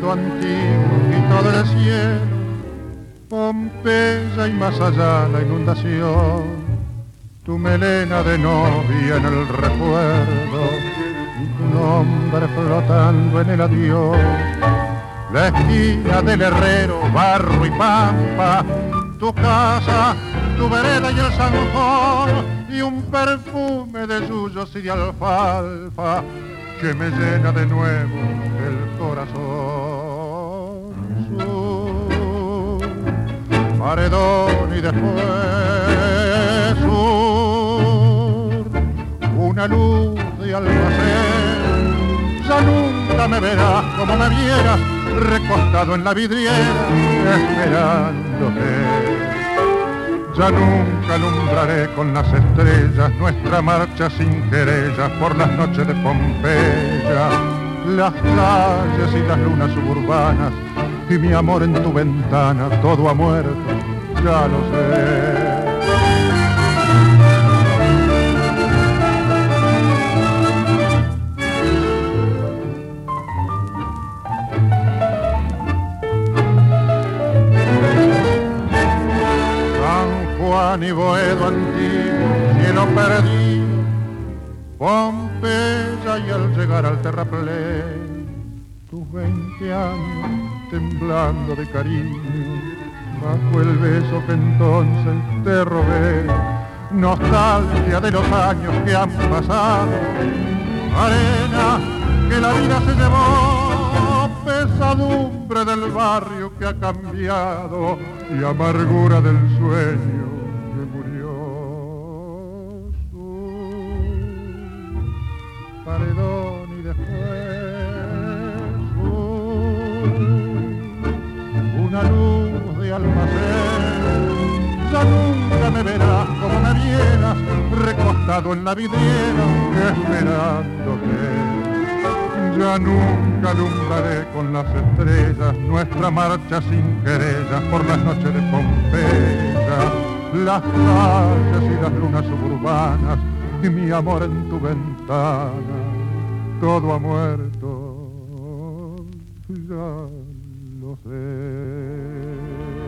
Boedo antiguo y todo el cielo, Pompeya y más allá la inundación, tu melena de novia en el recuerdo, y tu nombre flotando en el adiós, la esquina del herrero, barro y pampa, tu casa, tu vereda y el zanjón, y un perfume de yuyos y de alfalfa que me llena de nuevo el corazón. Sur, paredón y después sur, una luz de almacén. Ya nunca me verás como me vieras, recostado en la vidriera, esperándote. Ya nunca alumbraré con las estrellas nuestra marcha sin querellas por las noches de Pompeya, las calles y las lunas suburbanas, y mi amor en tu ventana, todo ha muerto, ya lo sé. Ni Boedo antiguo, cielo perdido, Pompeya y al llegar al terraplén, tus 20 años temblando de cariño, bajo el beso que entonces te robé, nostalgia de los años que han pasado, arena que la vida se llevó, pesadumbre del barrio que ha cambiado y amargura del sueño que murió. Paredón y después una luz de almacén. Ya nunca me verás como me vieras, recostado en la vidriera esperándote. Ya nunca alumbraré con las estrellas nuestra marcha sin querellas por las noches de Pompeya, las calles y las lunas suburbanas, y mi amor en tu ventana, todo ha muerto, ya lo sé.